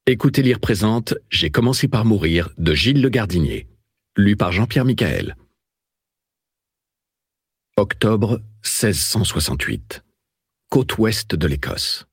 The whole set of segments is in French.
Écoutez lire présente J'ai commencé par mourir de Gilles Le Gardinier, lu par Jean-Pierre Michael. Octobre 1668. Côte ouest de l'Écosse.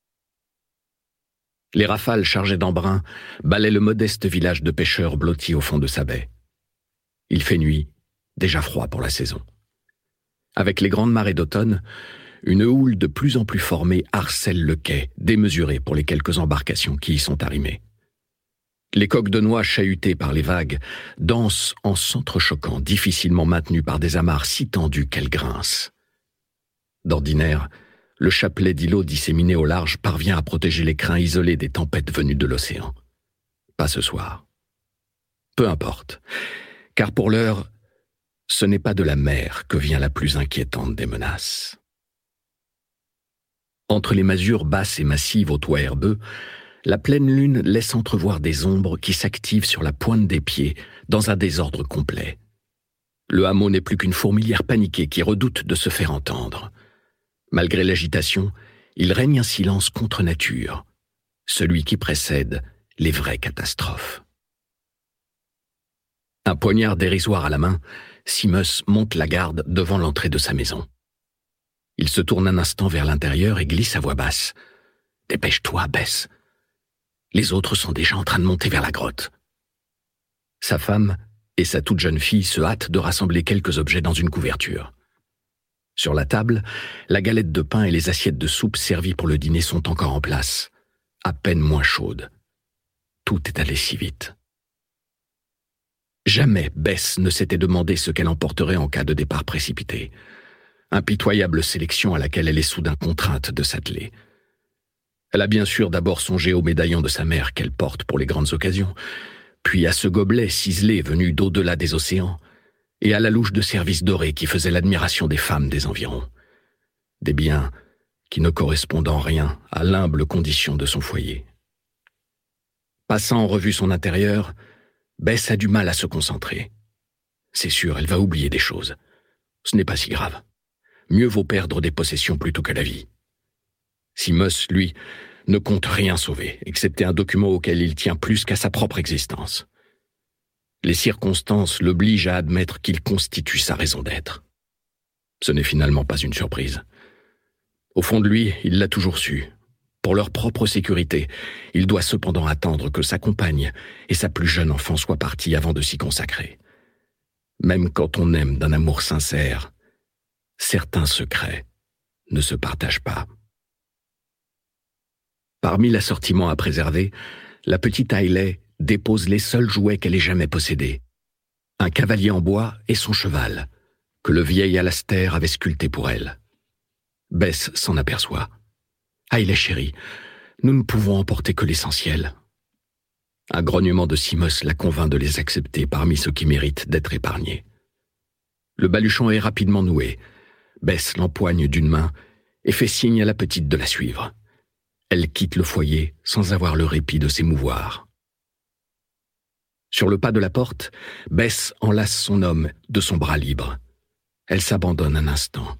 Les rafales chargées d'embrun balaient le modeste village de pêcheurs blotti au fond de sa baie. Il fait nuit, déjà froid pour la saison. Avec les grandes marées d'automne, une houle de plus en plus formée harcèle le quai, démesuré pour les quelques embarcations qui y sont arrimées. Les coques de noix chahutées par les vagues dansent en s'entrechoquant, difficilement maintenues par des amarres si tendues qu'elles grincent. D'ordinaire, le chapelet d'îlots disséminés au large parvient à protéger les crins isolés des tempêtes venues de l'océan. Pas ce soir. Peu importe, car pour l'heure, ce n'est pas de la mer que vient la plus inquiétante des menaces. Entre les masures basses et massives aux toits herbeux, la pleine lune laisse entrevoir des ombres qui s'activent sur la pointe des pieds dans un désordre complet. Le hameau n'est plus qu'une fourmilière paniquée qui redoute de se faire entendre. Malgré l'agitation, il règne un silence contre nature, celui qui précède les vraies catastrophes. Un poignard dérisoire à la main, Simus monte la garde devant l'entrée de sa maison. Il se tourne un instant vers l'intérieur et glisse à voix basse. « Dépêche-toi, Bess. Les autres sont déjà en train de monter vers la grotte. » Sa femme et sa toute jeune fille se hâtent de rassembler quelques objets dans une couverture. Sur la table, la galette de pain et les assiettes de soupe servies pour le dîner sont encore en place, à peine moins chaudes. Tout est allé si vite. Jamais Bess ne s'était demandé ce qu'elle emporterait en cas de départ précipité. Impitoyable sélection à laquelle elle est soudain contrainte de s'atteler. Elle a bien sûr d'abord songé au médaillon de sa mère qu'elle porte pour les grandes occasions, puis à ce gobelet ciselé venu d'au-delà des océans, et à la louche de service dorée qui faisait l'admiration des femmes des environs. Des biens qui ne correspondent en rien à l'humble condition de son foyer. Passant en revue son intérieur, Bess a du mal à se concentrer. C'est sûr, elle va oublier des choses. Ce n'est pas si grave. Mieux vaut perdre des possessions plutôt que la vie. Simus, lui, ne compte rien sauver, excepté un document auquel il tient plus qu'à sa propre existence. Les circonstances l'obligent à admettre qu'il constitue sa raison d'être. Ce n'est finalement pas une surprise. Au fond de lui, il l'a toujours su. Pour leur propre sécurité, il doit cependant attendre que sa compagne et sa plus jeune enfant soient partis avant de s'y consacrer. Même quand on aime d'un amour sincère, certains secrets ne se partagent pas. Parmi l'assortiment à préserver, la petite Hayley dépose les seuls jouets qu'elle ait jamais possédés. Un cavalier en bois et son cheval, que le vieil Alastair avait sculpté pour elle. Bess s'en aperçoit. « Hayley chérie, nous ne pouvons emporter que l'essentiel. » Un grognement de Simus la convainc de les accepter parmi ceux qui méritent d'être épargnés. Le baluchon est rapidement noué. Bess l'empoigne d'une main et fait signe à la petite de la suivre. Elle quitte le foyer sans avoir le répit de s'émouvoir. Sur le pas de la porte, Bess enlace son homme de son bras libre. Elle s'abandonne un instant.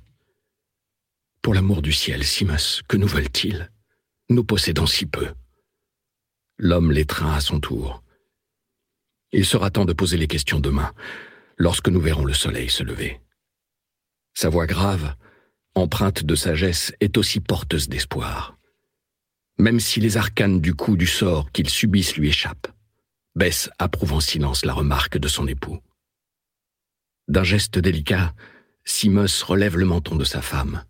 « Pour l'amour du ciel, Simus, que nous veulent-ils? Nous possédons si peu. » L'homme l'étreint à son tour. Il sera temps de poser les questions demain, lorsque nous verrons le soleil se lever. Sa voix grave, empreinte de sagesse, est aussi porteuse d'espoir. Même si les arcanes du coup du sort qu'ils subissent lui échappent, Bess approuve en silence la remarque de son époux. D'un geste délicat, Simus relève le menton de sa femme.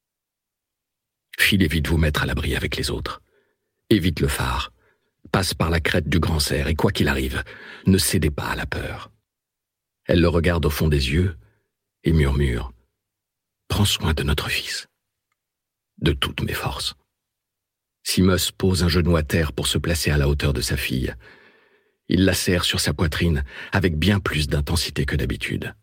« Filez vite vous mettre à l'abri avec les autres. Évite le phare. Passe par la crête du grand cerf et quoi qu'il arrive, ne cédez pas à la peur. » Elle le regarde au fond des yeux et murmure « Prends soin de notre fils. De toutes mes forces. » Simus pose un genou à terre pour se placer à la hauteur de sa fille. Il la serre sur sa poitrine avec bien plus d'intensité que d'habitude.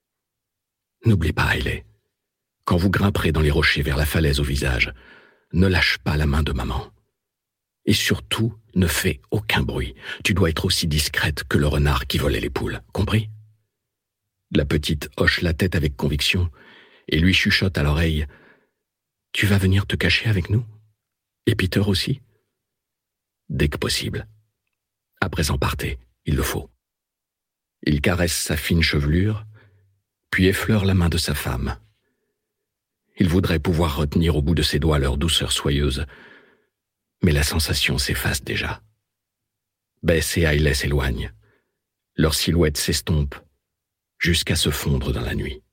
« N'oublie pas, Hayley. Quand vous grimperez dans les rochers vers la falaise au visage, ne lâche pas la main de maman. Et surtout, ne fais aucun bruit. Tu dois être aussi discrète que le renard qui volait les poules, compris ?» La petite hoche la tête avec conviction et lui chuchote à l'oreille « Tu vas venir te cacher avec nous? Et Peter aussi ?» dès que possible. À présent, partez, il le faut. Il caresse sa fine chevelure, puis effleure la main de sa femme. Il voudrait pouvoir retenir au bout de ses doigts leur douceur soyeuse, mais la sensation s'efface déjà. Bess et Hayley s'éloignent. Leurs silhouettes s'estompent jusqu'à se fondre dans la nuit.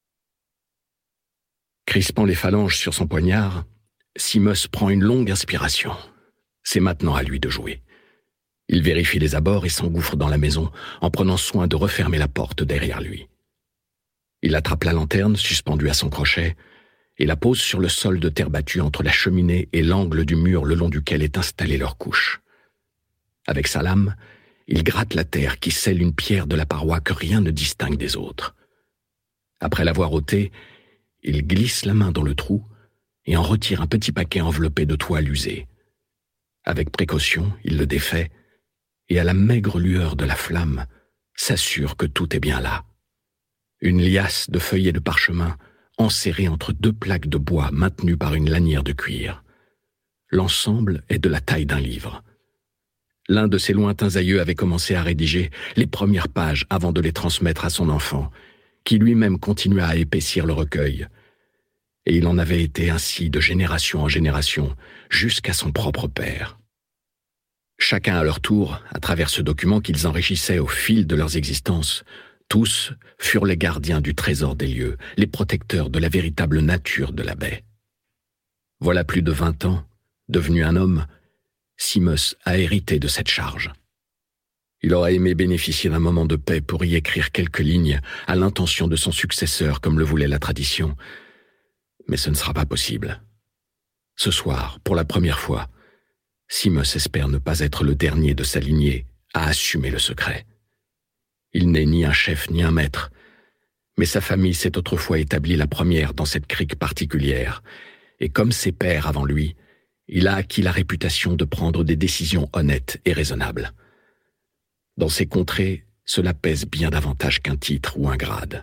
Crispant les phalanges sur son poignard, Seamus prend une longue inspiration. C'est maintenant à lui de jouer. Il vérifie les abords et s'engouffre dans la maison en prenant soin de refermer la porte derrière lui. Il attrape la lanterne suspendue à son crochet et la pose sur le sol de terre battue entre la cheminée et l'angle du mur le long duquel est installée leur couche. Avec sa lame, il gratte la terre qui scelle une pierre de la paroi que rien ne distingue des autres. Après l'avoir ôtée, il glisse la main dans le trou et en retire un petit paquet enveloppé de toile usée. Avec précaution, il le défait et à la maigre lueur de la flamme, s'assure que tout est bien là. Une liasse de feuillets de parchemin enserrée entre deux plaques de bois maintenues par une lanière de cuir. L'ensemble est de la taille d'un livre. L'un de ses lointains aïeux avait commencé à rédiger les premières pages avant de les transmettre à son enfant, qui lui-même continua à épaissir le recueil. Et il en avait été ainsi de génération en génération, jusqu'à son propre père. Chacun à leur tour, à travers ce document qu'ils enrichissaient au fil de leurs existences, tous furent les gardiens du trésor des lieux, les protecteurs de la véritable nature de la baie. Voilà plus de 20 ans, devenu un homme, Seamus a hérité de cette charge. Il aurait aimé bénéficier d'un moment de paix pour y écrire quelques lignes à l'intention de son successeur comme le voulait la tradition, mais ce ne sera pas possible. Ce soir, pour la première fois, Seamus espère ne pas être le dernier de sa lignée à assumer le secret. Il n'est ni un chef ni un maître, mais sa famille s'est autrefois établie la première dans cette crique particulière, et comme ses pères avant lui, il a acquis la réputation de prendre des décisions honnêtes et raisonnables. Dans ces contrées, cela pèse bien davantage qu'un titre ou un grade.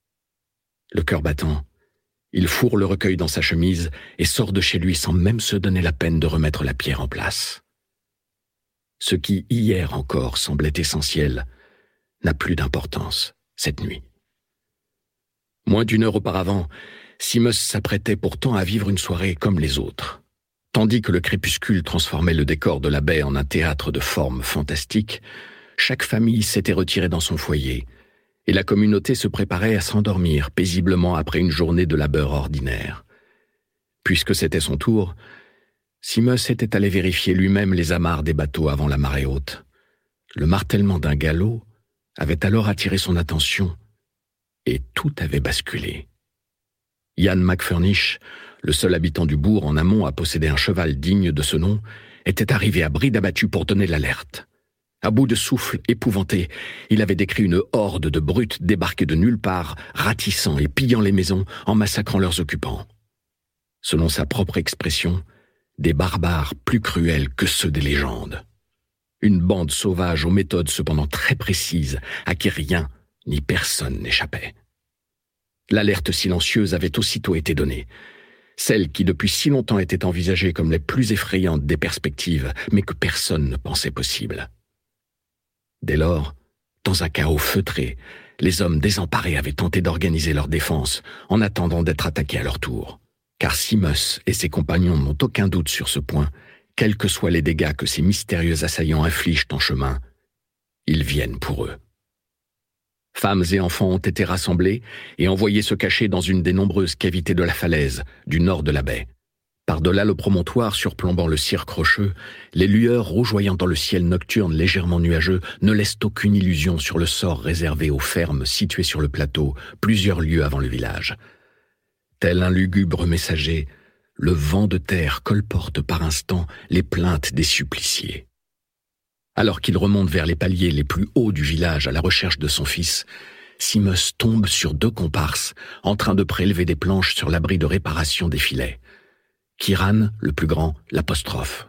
Le cœur battant, il fourre le recueil dans sa chemise et sort de chez lui sans même se donner la peine de remettre la pierre en place. Ce qui, hier encore, semblait essentiel, n'a plus d'importance cette nuit. Moins d'une heure auparavant, Seamus s'apprêtait pourtant à vivre une soirée comme les autres. Tandis que le crépuscule transformait le décor de la baie en un théâtre de formes fantastiques, chaque famille s'était retirée dans son foyer, et la communauté se préparait à s'endormir paisiblement après une journée de labeur ordinaire. Puisque c'était son tour, Seamus était allé vérifier lui-même les amarres des bateaux avant la marée haute. Le martèlement d'un galop avait alors attiré son attention, et tout avait basculé. Ian McFurnish, le seul habitant du bourg en amont à posséder un cheval digne de ce nom, était arrivé à bride abattue pour donner l'alerte. À bout de souffle, épouvanté, il avait décrit une horde de brutes débarquées de nulle part, ratissant et pillant les maisons en massacrant leurs occupants. Selon sa propre expression, des barbares plus cruels que ceux des légendes. Une bande sauvage aux méthodes cependant très précises, à qui rien ni personne n'échappait. L'alerte silencieuse avait aussitôt été donnée. Celle qui depuis si longtemps était envisagée comme les plus effrayantes des perspectives, mais que personne ne pensait possible. Dès lors, dans un chaos feutré, les hommes désemparés avaient tenté d'organiser leur défense en attendant d'être attaqués à leur tour. Car Seamus et ses compagnons n'ont aucun doute sur ce point, quels que soient les dégâts que ces mystérieux assaillants infligent en chemin, ils viennent pour eux. Femmes et enfants ont été rassemblés et envoyés se cacher dans une des nombreuses cavités de la falaise, du nord de la baie. Par-delà le promontoire surplombant le cirque rocheux, les lueurs rougeoyant dans le ciel nocturne légèrement nuageux ne laissent aucune illusion sur le sort réservé aux fermes situées sur le plateau, plusieurs lieues avant le village. Tel un lugubre messager, le vent de terre colporte par instants les plaintes des suppliciés. Alors qu'il remonte vers les paliers les plus hauts du village à la recherche de son fils, Seamus tombe sur 2 comparses en train de prélever des planches sur l'abri de réparation des filets. Kiran, le plus grand, l'apostrophe.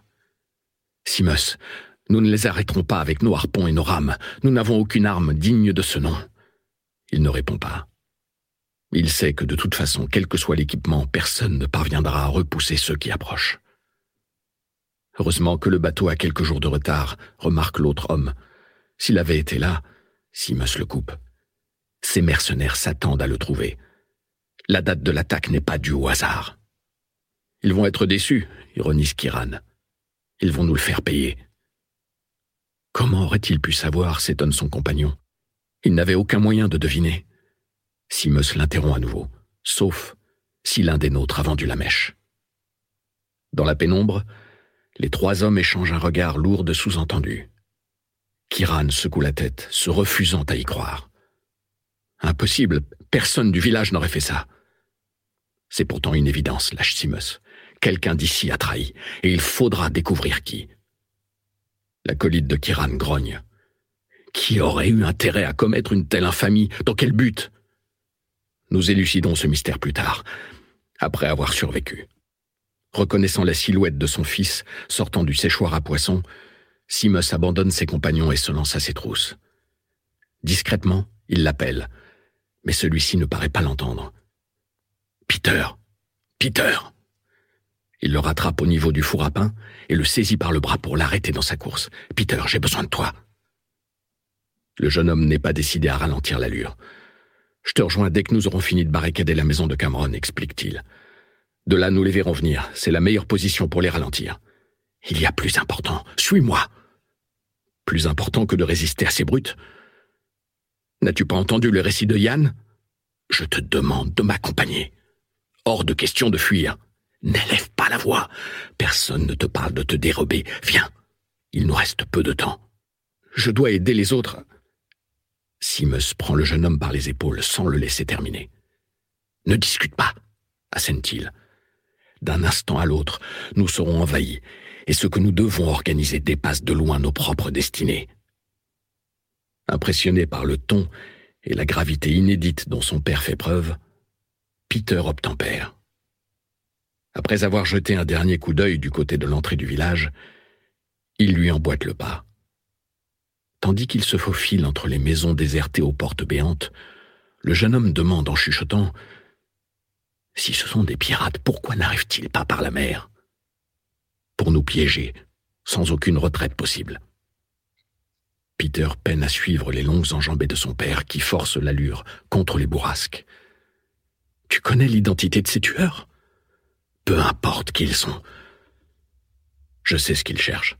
« Seamus, nous ne les arrêterons pas avec nos harpons et nos rames. Nous n'avons aucune arme digne de ce nom. » Il ne répond pas. Il sait que de toute façon, quel que soit l'équipement, personne ne parviendra à repousser ceux qui approchent. Heureusement que le bateau a quelques jours de retard, remarque l'autre homme. S'il avait été là, Simus le coupe. Ces mercenaires s'attendent à le trouver. La date de l'attaque n'est pas due au hasard. Ils vont être déçus, ironise Kiran. Ils vont nous le faire payer. Comment aurait-il pu savoir, s'étonne son compagnon. Il n'avait aucun moyen de deviner. Simus l'interrompt à nouveau, sauf si l'un des nôtres a vendu la mèche. Dans la pénombre, les trois hommes échangent un regard lourd de sous-entendus. Kiran secoue la tête, se refusant à y croire. Impossible, personne du village n'aurait fait ça. C'est pourtant une évidence, lâche Simus. Quelqu'un d'ici a trahi, et il faudra découvrir qui. L'acolyte de Kiran grogne. Qui aurait eu intérêt à commettre une telle infamie? Dans quel but? Nous élucidons ce mystère plus tard, après avoir survécu. Reconnaissant la silhouette de son fils sortant du séchoir à poissons, Simus abandonne ses compagnons et se lance à ses trousses. Discrètement, il l'appelle, mais celui-ci ne paraît pas l'entendre. « Peter! Peter !» Il le rattrape au niveau du four à pain et le saisit par le bras pour l'arrêter dans sa course. « Peter, j'ai besoin de toi !» Le jeune homme n'est pas décidé à ralentir l'allure. « Je te rejoins dès que nous aurons fini de barricader la maison de Cameron, » explique-t-il. « De là, nous les verrons venir. C'est la meilleure position pour les ralentir. »« Il y a plus important. Suis-moi !» « Plus important que de résister à ces brutes ? N'as-tu pas entendu le récit de Yann ? Je te demande de m'accompagner. Hors de question de fuir. N'élève pas la voix. Personne ne te parle de te dérober. Viens. Il nous reste peu de temps. Je dois aider les autres. » Simus prend le jeune homme par les épaules sans le laisser terminer. « Ne discute pas, » assène-t-il. « D'un instant à l'autre, nous serons envahis, et ce que nous devons organiser dépasse de loin nos propres destinées. » Impressionné par le ton et la gravité inédite dont son père fait preuve, Peter obtempère. Après avoir jeté un dernier coup d'œil du côté de l'entrée du village, il lui emboîte le pas. Tandis qu'il se faufile entre les maisons désertées aux portes béantes, le jeune homme demande en chuchotant « Si ce sont des pirates, pourquoi n'arrivent-ils pas par la mer ?» Pour nous piéger, sans aucune retraite possible. Peter peine à suivre les longues enjambées de son père qui force l'allure contre les bourrasques. « Tu connais l'identité de ces tueurs ? Peu importe qui ils sont. Je sais ce qu'ils cherchent.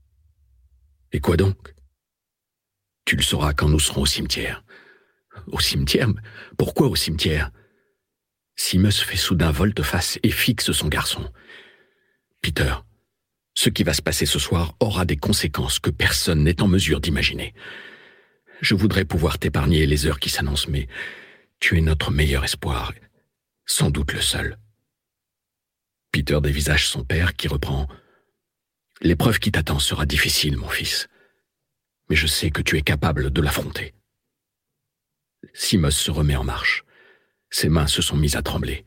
Et quoi donc ? Tu le sauras quand nous serons au cimetière. » « Au cimetière ? Pourquoi au cimetière ?» Simus fait soudain volte-face et fixe son garçon. « Peter, ce qui va se passer ce soir aura des conséquences que personne n'est en mesure d'imaginer. Je voudrais pouvoir t'épargner les heures qui s'annoncent, mais tu es notre meilleur espoir, sans doute le seul. » Peter dévisage son père qui reprend « L'épreuve qui t'attend sera difficile, mon fils, mais je sais que tu es capable de l'affronter. » Simus se remet en marche. Ses mains se sont mises à trembler.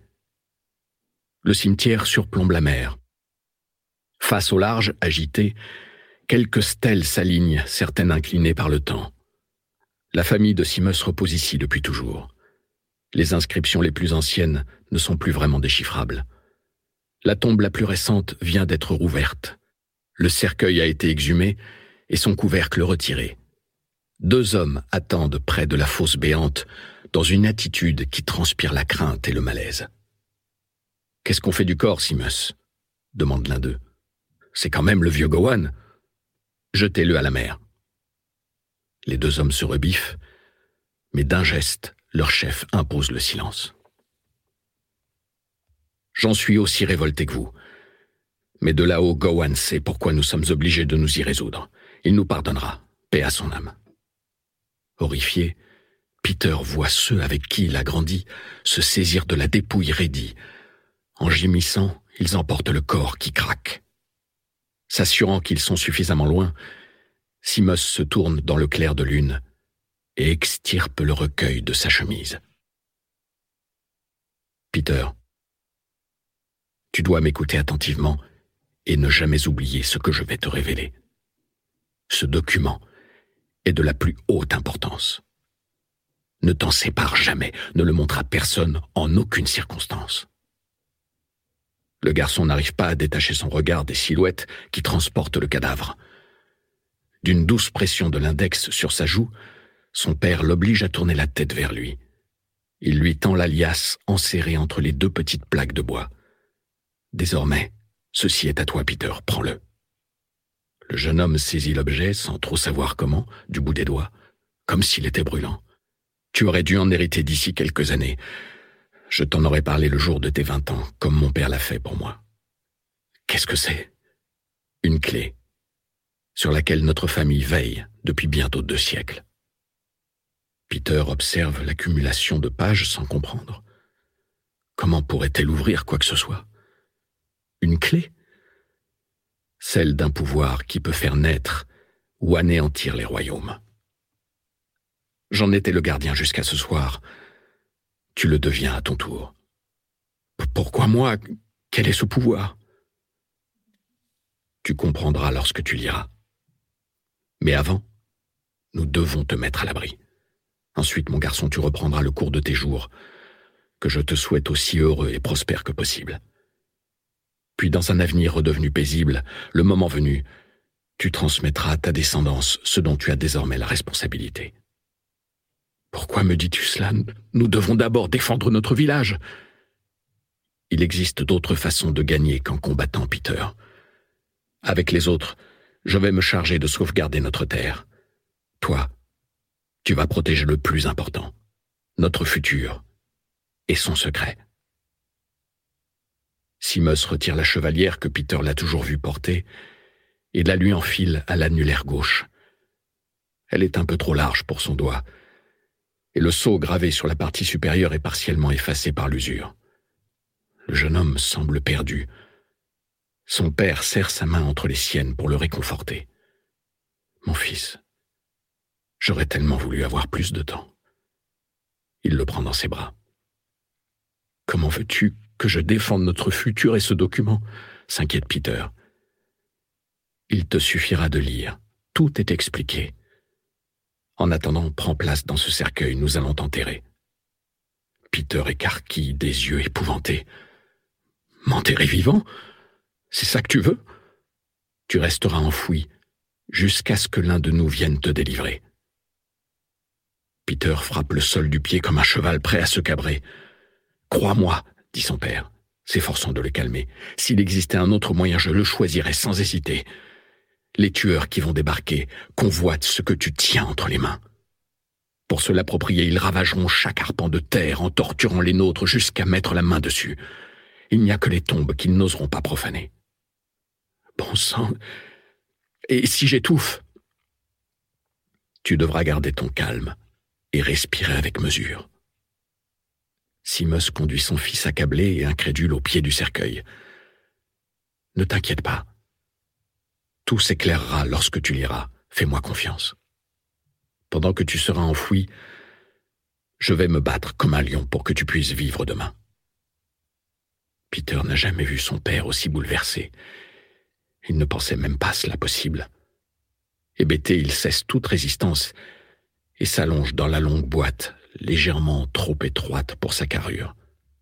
Le cimetière surplombe la mer. Face au large, agité, quelques stèles s'alignent, certaines inclinées par le temps. La famille de Simus repose ici depuis toujours. Les inscriptions les plus anciennes ne sont plus vraiment déchiffrables. La tombe la plus récente vient d'être rouverte. Le cercueil a été exhumé et son couvercle retiré. 2 hommes attendent près de la fosse béante, dans une attitude qui transpire la crainte et le malaise. « Qu'est-ce qu'on fait du corps, Simus ?» demande l'un d'eux. « C'est quand même le vieux Gowan. Jetez-le à la mer. » Les 2 hommes se rebiffent, mais d'un geste, leur chef impose le silence. « J'en suis aussi révolté que vous. Mais de là-haut, Gowan sait pourquoi nous sommes obligés de nous y résoudre. Il nous pardonnera, paix à son âme. » Horrifié, Peter voit ceux avec qui il a grandi se saisir de la dépouille raidie. En gémissant, ils emportent le corps qui craque. S'assurant qu'ils sont suffisamment loin, Simus se tourne dans le clair de lune et extirpe le recueil de sa chemise. « Peter, tu dois m'écouter attentivement et ne jamais oublier ce que je vais te révéler. Ce document est de la plus haute importance. Ne t'en sépare jamais, ne le montre à personne en aucune circonstance. Le garçon n'arrive pas à détacher son regard des silhouettes qui transportent le cadavre. D'une douce pression de l'index sur sa joue, son père l'oblige à tourner la tête vers lui. Il lui tend la liasse enserrée entre les deux petites plaques de bois. « Désormais, ceci est à toi, Peter, prends-le. » Le jeune homme saisit l'objet sans trop savoir comment, du bout des doigts, comme s'il était brûlant. « Tu aurais dû en hériter d'ici quelques années. Je t'en aurais parlé le jour de tes 20 ans, comme mon père l'a fait pour moi. » Qu'est-ce que c'est ? Une clé, sur laquelle notre famille veille depuis bientôt 2 siècles. Peter observe l'accumulation de pages sans comprendre. Comment pourrait-elle ouvrir quoi que ce soit ? Une clé ? Celle d'un pouvoir qui peut faire naître ou anéantir les royaumes. J'en étais le gardien jusqu'à ce soir. Tu le deviens à ton tour. Pourquoi moi ? Quel est ce pouvoir ? Tu comprendras lorsque tu liras. Mais avant, nous devons te mettre à l'abri. Ensuite, mon garçon, tu reprendras le cours de tes jours, que je te souhaite aussi heureux et prospère que possible. Puis, dans un avenir redevenu paisible, le moment venu, tu transmettras à ta descendance ce dont tu as désormais la responsabilité. Pourquoi me dis-tu cela ? Nous devons d'abord défendre notre village. Il existe d'autres façons de gagner qu'en combattant, Peter. Avec les autres, je vais me charger de sauvegarder notre terre. Toi, tu vas protéger le plus important, notre futur et son secret. Simus retire la chevalière que Peter l'a toujours vue porter et la lui enfile à l'annulaire gauche. Elle est un peu trop large pour son doigt, et le sceau gravé sur la partie supérieure est partiellement effacé par l'usure. Le jeune homme semble perdu. Son père serre sa main entre les siennes pour le réconforter. « Mon fils, j'aurais tellement voulu avoir plus de temps. » Il le prend dans ses bras. « Comment veux-tu que je défende notre futur et ce document ?» s'inquiète Peter. « Il te suffira de lire. Tout est expliqué. En attendant, prends place dans ce cercueil, nous allons t'enterrer. » Peter écarquille des yeux épouvantés. « M'enterrer vivant ? C'est ça que tu veux ? Tu resteras enfoui jusqu'à ce que l'un de nous vienne te délivrer. » Peter frappe le sol du pied comme un cheval prêt à se cabrer. « Crois-moi, » dit son père, s'efforçant de le calmer. « S'il existait un autre moyen, je le choisirais sans hésiter. Les tueurs qui vont débarquer convoitent ce que tu tiens entre les mains. Pour se l'approprier, ils ravageront chaque arpent de terre en torturant les nôtres jusqu'à mettre la main dessus. Il n'y a que les tombes qu'ils n'oseront pas profaner. Bon sang, et si j'étouffe ? Tu devras garder ton calme et respirer avec mesure. » Simus conduit son fils accablé et incrédule au pied du cercueil. « Ne t'inquiète pas. Tout s'éclairera lorsque tu liras. Fais-moi confiance. Pendant que tu seras enfoui, je vais me battre comme un lion pour que tu puisses vivre demain. » Peter n'a jamais vu son père aussi bouleversé. Il ne pensait même pas cela possible. Hébété, il cesse toute résistance et s'allonge dans la longue boîte, légèrement trop étroite pour sa carrure.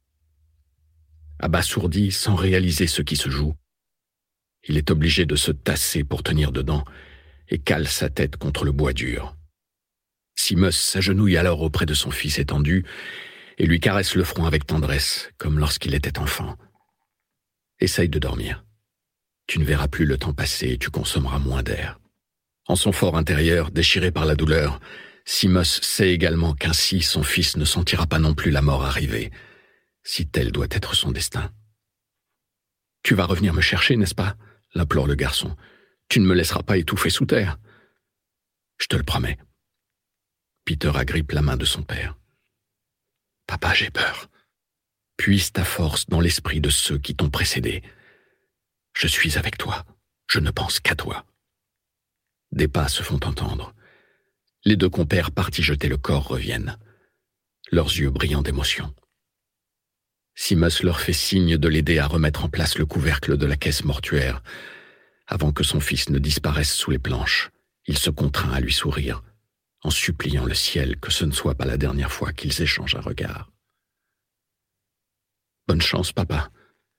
Abasourdi, sans réaliser ce qui se joue, il est obligé de se tasser pour tenir dedans et cale sa tête contre le bois dur. Simus s'agenouille alors auprès de son fils étendu et lui caresse le front avec tendresse, comme lorsqu'il était enfant. « Essaye de dormir. Tu ne verras plus le temps passer et tu consommeras moins d'air. » En son fort intérieur, déchiré par la douleur, Simus sait également qu'ainsi son fils ne sentira pas non plus la mort arriver, si tel doit être son destin. « Tu vas revenir me chercher, n'est-ce pas ?» l'implore le garçon. « Tu ne me laisseras pas étouffer sous terre. »« Je te le promets. » Peter agrippe la main de son père. « Papa, j'ai peur. Puise ta force dans l'esprit de ceux qui t'ont précédé. Je suis avec toi. Je ne pense qu'à toi. » Des pas se font entendre. Les deux compères partis jeter le corps reviennent, leurs yeux brillants d'émotion. Simus leur fait signe de l'aider à remettre en place le couvercle de la caisse mortuaire. Avant que son fils ne disparaisse sous les planches, il se contraint à lui sourire, en suppliant le ciel que ce ne soit pas la dernière fois qu'ils échangent un regard. « Bonne chance, papa.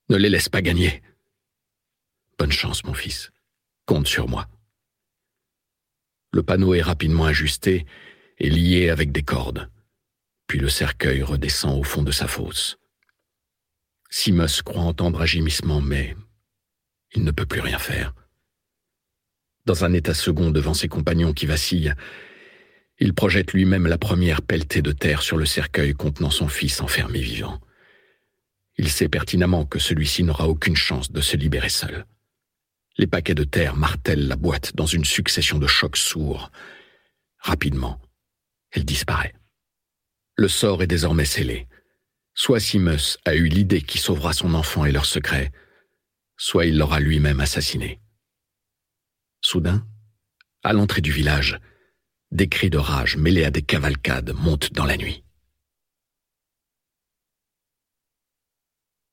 Ne les laisse pas gagner. Bonne chance, mon fils. Compte sur moi. Le panneau est rapidement ajusté et lié avec des cordes. Puis le cercueil redescend au fond de sa fosse. Simus croit entendre un gémissement, mais il ne peut plus rien faire. Dans un état second devant ses compagnons qui vacillent, il projette lui-même la première pelletée de terre sur le cercueil contenant son fils enfermé vivant. Il sait pertinemment que celui-ci n'aura aucune chance de se libérer seul. Les paquets de terre martèlent la boîte dans une succession de chocs sourds. Rapidement, elle disparaît. Le sort est désormais scellé. Soit Simus a eu l'idée qui sauvera son enfant et leur secret, soit il l'aura lui-même assassiné. Soudain, à l'entrée du village, des cris de rage mêlés à des cavalcades montent dans la nuit.